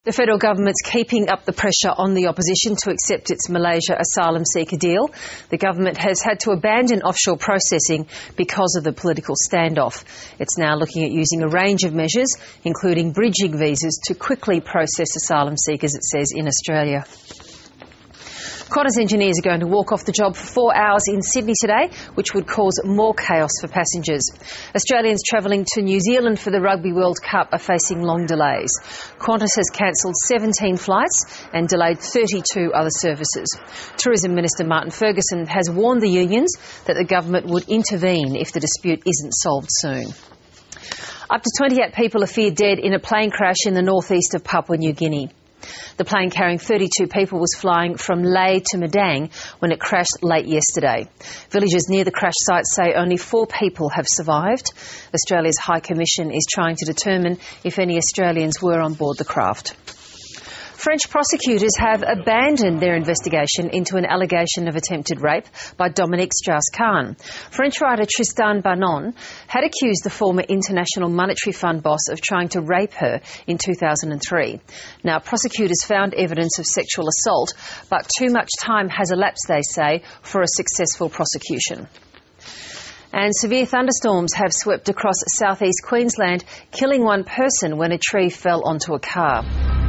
The federal government's keeping up the pressure on the opposition to accept its Malaysia asylum seeker deal. The government has had to abandon offshore processing because of the political standoff. It's now looking at using a range of measures, including bridging visas, to quickly process asylum seekers, it says, in Australia. Qantas engineers are going to walk off the job for 4 hours in Sydney today, which would cause more chaos for passengers. Australians travelling to New Zealand for the Rugby World Cup are facing long delays. Qantas has cancelled 17 flights and delayed 32 other services. Tourism Minister Martin Ferguson has warned the unions that the government would intervene if the dispute isn't solved soon. Up to 28 people are feared dead in a plane crash in the northeast of Papua New Guinea. The plane carrying 32 people was flying from Lae to Madang when it crashed late yesterday. Villagers near the crash site say only 4 people have survived. Australia's High Commission is trying to determine if any Australians were on board the craft. French prosecutors have abandoned their investigation into an allegation of attempted rape by Dominique Strauss-Kahn. French writer Tristan Banon had accused the former International Monetary Fund boss of trying to rape her in 2003. Now, prosecutors found evidence of sexual assault, but too much time has elapsed, they say, for a successful prosecution. And severe thunderstorms have swept across southeast Queensland, killing one person when a tree fell onto a car.